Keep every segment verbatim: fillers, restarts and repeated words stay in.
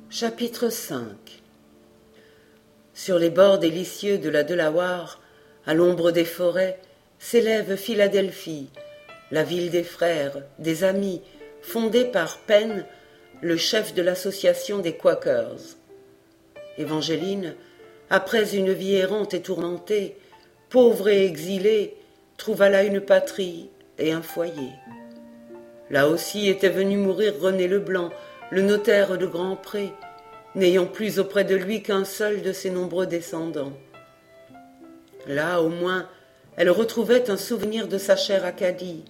Chapitre cinq. Sur les bords délicieux de la Delaware, à l'ombre des forêts, s'élève Philadelphie, la ville des frères, des amis, fondée par Penn, le chef de l'association des Quakers. Évangeline, après une vie errante et tourmentée, pauvre et exilée, trouva là une patrie et un foyer. Là aussi était venu mourir René Leblanc, le notaire de Grand-Pré, n'ayant plus auprès de lui qu'un seul de ses nombreux descendants. Là, au moins, elle retrouvait un souvenir de sa chère Acadie.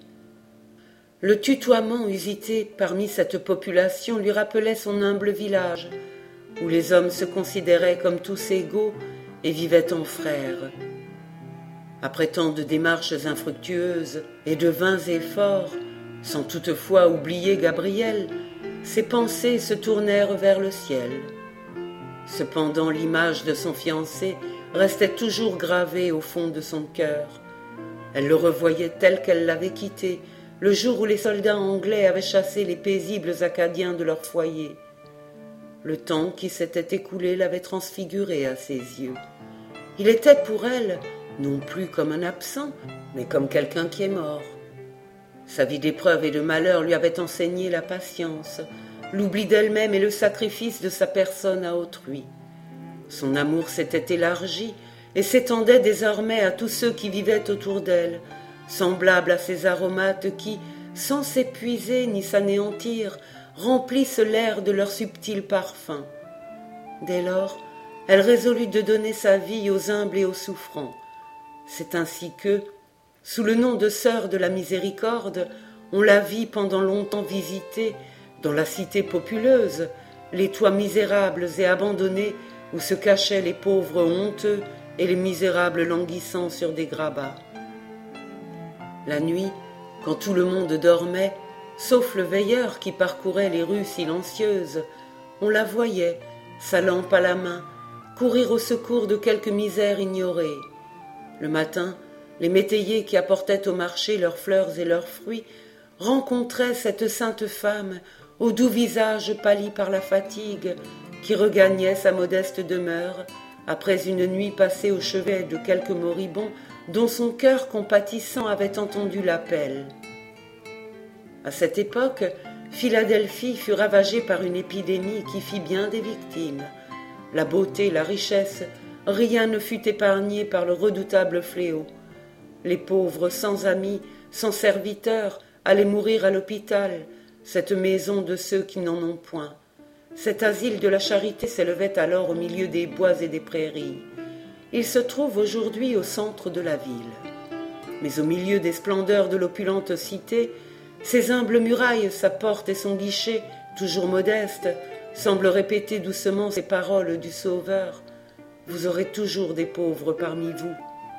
Le tutoiement usité parmi cette population lui rappelait son humble village, où les hommes se considéraient comme tous égaux et vivaient en frères. Après tant de démarches infructueuses et de vains efforts, sans toutefois oublier Gabriel, ses pensées se tournèrent vers le ciel. Cependant, l'image de son fiancé restait toujours gravée au fond de son cœur. Elle le revoyait tel qu'elle l'avait quitté, le jour où les soldats anglais avaient chassé les paisibles Acadiens de leur foyer. Le temps qui s'était écoulé l'avait transfiguré à ses yeux. Il était pour elle, non plus comme un absent, mais comme quelqu'un qui est mort. Sa vie d'épreuve et de malheur lui avait enseigné la patience, l'oubli d'elle-même et le sacrifice de sa personne à autrui. Son amour s'était élargi et s'étendait désormais à tous ceux qui vivaient autour d'elle, semblables à ces aromates qui, sans s'épuiser ni s'anéantir, remplissent l'air de leur subtil parfum. Dès lors, elle résolut de donner sa vie aux humbles et aux souffrants. C'est ainsi que, sous le nom de sœur de la miséricorde, on la vit pendant longtemps visiter, dans la cité populeuse, les toits misérables et abandonnés où se cachaient les pauvres honteux et les misérables languissant sur des grabats. La nuit, quand tout le monde dormait, sauf le veilleur qui parcourait les rues silencieuses, on la voyait, sa lampe à la main, courir au secours de quelque misère ignorée. Le matin, les métayers qui apportaient au marché leurs fleurs et leurs fruits rencontraient cette sainte femme au doux visage pâli par la fatigue, qui regagnait sa modeste demeure après une nuit passée au chevet de quelque moribond dont son cœur compatissant avait entendu l'appel. À cette époque, Philadelphie fut ravagée par une épidémie qui fit bien des victimes. La beauté, la richesse, rien ne fut épargné par le redoutable fléau. Les pauvres, sans amis, sans serviteurs, allaient mourir à l'hôpital, cette maison de ceux qui n'en ont point. Cet asile de la charité s'élevait alors au milieu des bois et des prairies. Il se trouve aujourd'hui au centre de la ville. Mais au milieu des splendeurs de l'opulente cité, ses humbles murailles, sa porte et son guichet, toujours modestes, semblent répéter doucement ces paroles du Sauveur. Vous aurez toujours des pauvres parmi vous.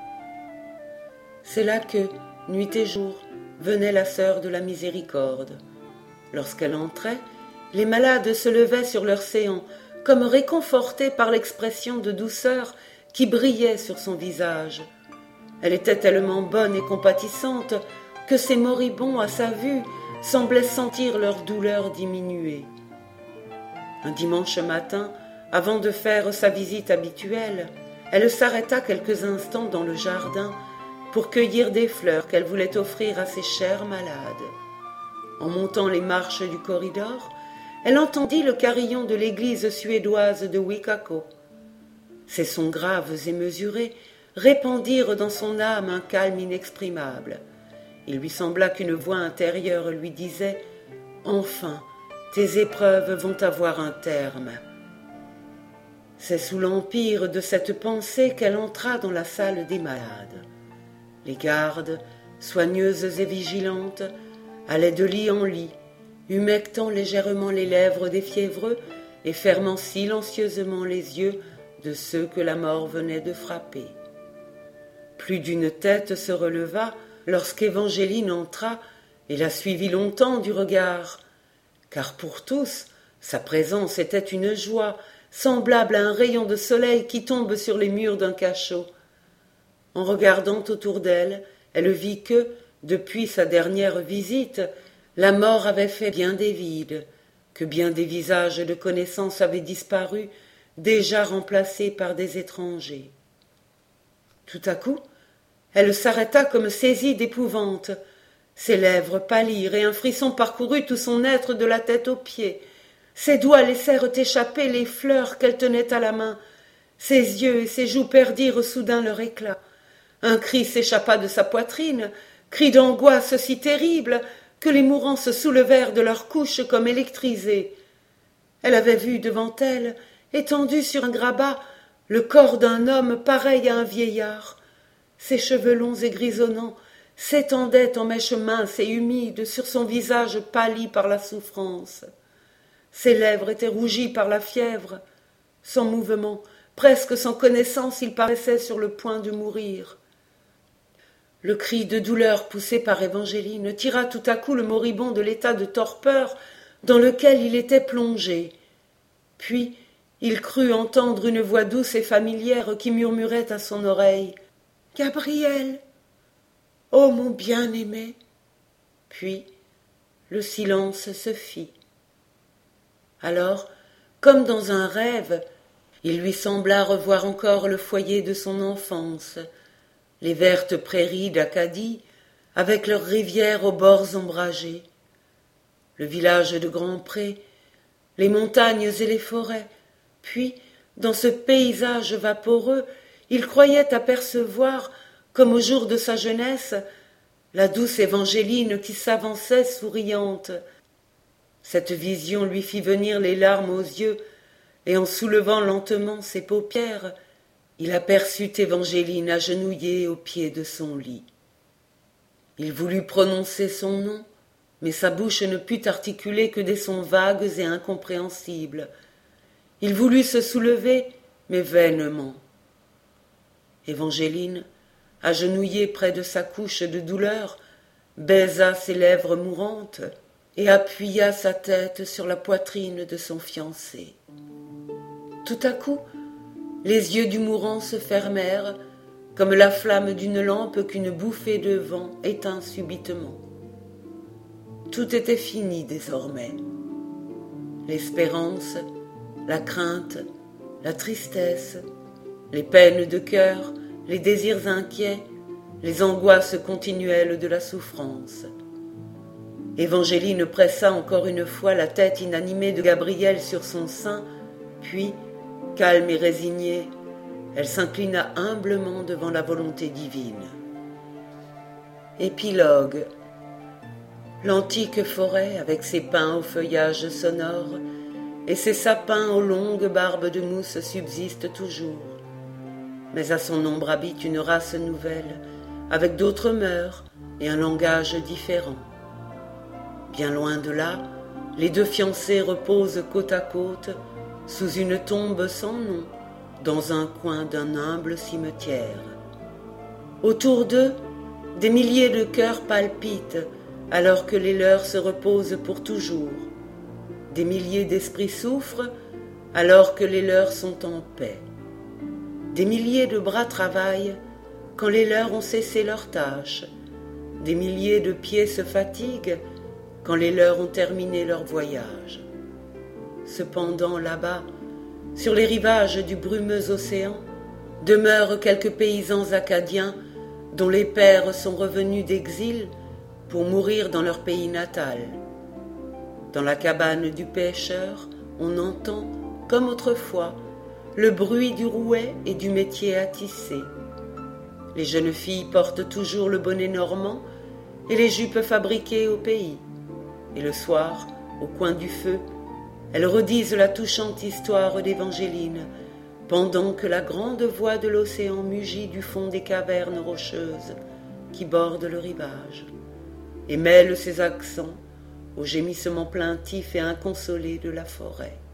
C'est là que, nuit et jour, venait la sœur de la miséricorde. Lorsqu'elle entrait, les malades se levaient sur leurs séants, comme réconfortés par l'expression de douceur qui brillait sur son visage. Elle était tellement bonne et compatissante que ces moribonds, à sa vue, semblaient sentir leur douleur diminuer. Un dimanche matin, avant de faire sa visite habituelle, elle s'arrêta quelques instants dans le jardin pour cueillir des fleurs qu'elle voulait offrir à ses chers malades. En montant les marches du corridor, elle entendit le carillon de l'église suédoise de Wicaco. Ses sons graves et mesurés répandirent dans son âme un calme inexprimable. Il lui sembla qu'une voix intérieure lui disait « Enfin, tes épreuves vont avoir un terme. » C'est sous l'empire de cette pensée qu'elle entra dans la salle des malades. Les gardes, soigneuses et vigilantes, allaient de lit en lit, humectant légèrement les lèvres des fiévreux et fermant silencieusement les yeux de ceux que la mort venait de frapper. Plus d'une tête se releva lorsqu'Évangeline entra et la suivit longtemps du regard, car pour tous, sa présence était une joie, semblable à un rayon de soleil qui tombe sur les murs d'un cachot. En regardant autour d'elle, elle vit que, depuis sa dernière visite, la mort avait fait bien des vides, que bien des visages de connaissance avaient disparu, déjà remplacés par des étrangers. Tout à coup, elle s'arrêta comme saisie d'épouvante. Ses lèvres pâlirent et un frisson parcourut tout son être de la tête aux pieds. Ses doigts laissèrent échapper les fleurs qu'elle tenait à la main. Ses yeux et ses joues perdirent soudain leur éclat. Un cri s'échappa de sa poitrine, cri d'angoisse si terrible que les mourants se soulevèrent de leurs couches comme électrisés. Elle avait vu devant elle, étendu sur un grabat, le corps d'un homme pareil à un vieillard. Ses cheveux longs et grisonnants s'étendaient en mèches minces et humides sur son visage pâli par la souffrance. Ses lèvres étaient rougies par la fièvre. Sans mouvement, presque sans connaissance, il paraissait sur le point de mourir. Le cri de douleur poussé par Évangeline tira tout à coup le moribond de l'état de torpeur dans lequel il était plongé. Puis il crut entendre une voix douce et familière qui murmurait à son oreille « Gabriel, ô mon bien-aimé !» Puis le silence se fit. Alors, comme dans un rêve, il lui sembla revoir encore le foyer de son enfance, les vertes prairies d'Acadie, avec leurs rivières aux bords ombragés, le village de Grand-Pré, les montagnes et les forêts, puis, dans ce paysage vaporeux, il croyait apercevoir, comme au jour de sa jeunesse, la douce Évangeline qui s'avançait souriante. Cette vision lui fit venir les larmes aux yeux, et en soulevant lentement ses paupières, il aperçut Évangeline agenouillée au pied de son lit. Il voulut prononcer son nom, mais sa bouche ne put articuler que des sons vagues et incompréhensibles. Il voulut se soulever, mais vainement. Évangeline, agenouillée près de sa couche de douleur, baisa ses lèvres mourantes et appuya sa tête sur la poitrine de son fiancé. Tout à coup, les yeux du mourant se fermèrent, comme la flamme d'une lampe qu'une bouffée de vent éteint subitement. Tout était fini désormais. L'espérance, la crainte, la tristesse, les peines de cœur, les désirs inquiets, les angoisses continuelles de la souffrance. Évangeline pressa encore une fois la tête inanimée de Gabriel sur son sein, puis, calme et résignée, elle s'inclina humblement devant la volonté divine. Épilogue. L'antique forêt, avec ses pins au feuillage sonore et ses sapins aux longues barbes de mousse, subsiste toujours. Mais à son ombre habite une race nouvelle, avec d'autres mœurs et un langage différent. Bien loin de là, les deux fiancés reposent côte à côte, sous une tombe sans nom, dans un coin d'un humble cimetière. Autour d'eux, des milliers de cœurs palpitent, alors que les leurs se reposent pour toujours. Des milliers d'esprits souffrent, alors que les leurs sont en paix. Des milliers de bras travaillent, quand les leurs ont cessé leurs tâches. Des milliers de pieds se fatiguent, quand les leurs ont terminé leur voyage. Cependant, là-bas, sur les rivages du brumeux océan, demeurent quelques paysans acadiens dont les pères sont revenus d'exil pour mourir dans leur pays natal. Dans la cabane du pêcheur, on entend, comme autrefois, le bruit du rouet et du métier à tisser. Les jeunes filles portent toujours le bonnet normand et les jupes fabriquées au pays. Et le soir, au coin du feu, elles redisent la touchante histoire d'Évangeline, pendant que la grande voix de l'océan mugit du fond des cavernes rocheuses qui bordent le rivage, et mêle ses accents aux gémissements plaintifs et inconsolés de la forêt.